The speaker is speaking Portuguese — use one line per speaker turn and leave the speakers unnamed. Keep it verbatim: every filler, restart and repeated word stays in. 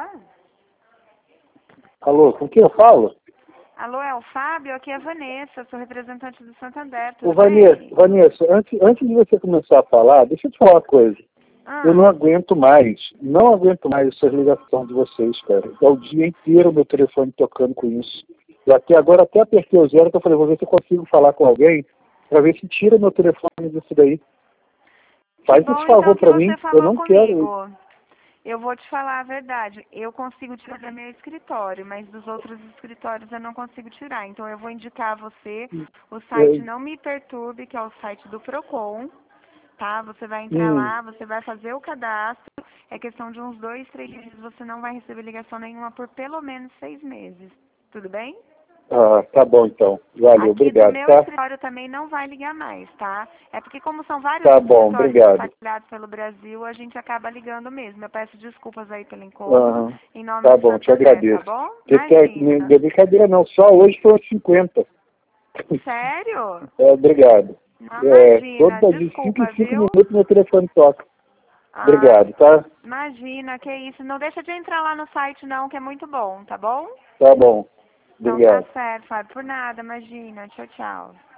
Alô, com quem eu falo?
Alô, é o Fábio? Aqui é a Vanessa, sou representante do Santander.
Ô,
Tudo
Vanessa,
bem?
Vanessa antes, antes de você começar a falar, deixa eu te falar uma coisa.
Ah,
Eu não aguento mais, não aguento mais essas ligações de vocês, cara. É o dia inteiro o meu telefone tocando com isso. E até agora até apertei o zero, que eu falei, vou ver se eu consigo falar com alguém, para ver se tira meu telefone disso daí.
que
Faz
bom
esse favor
então que
para mim,
você
eu
falou
não quero.
comigo. Eu vou te falar a verdade. Eu consigo tirar do meu escritório, mas dos outros escritórios eu não consigo tirar. Então eu vou indicar a você o site
É,
Não Me Perturbe, que é o site do Procon, tá? Você vai entrar
hum,
lá, você vai fazer o cadastro. É questão de uns dois, três dias. Você não vai receber ligação nenhuma por pelo menos seis meses. Tudo bem?
ah, tá bom então. Valeu,
Aqui do
obrigado,
meu
tá?
escritório também não vai ligar mais, tá? É porque como são vários
Tá bom,
escritórios
obrigado.
espalhados pelo Brasil, a gente acaba ligando mesmo. Eu peço desculpas aí pelo incômodo,
Aham.
em nome
Tá
do
bom, te
Santander, tá
agradeço.
bom?
Porque que- não
Imagina.
é brincadeira não, só hoje foram cinquenta.
Sério?
É, obrigado.
Não,
É,
imagina.
toda de cinco
Desculpa,
em cinco
viu?
minutos meu telefone toca.
Ai,
Obrigado, tá?
imagina, que isso. Não deixa de entrar lá no site não, que é muito bom, tá bom?
Tá bom.
Então tá
Obrigado.
certo, Fábio. Por nada, imagina. Tchau, tchau.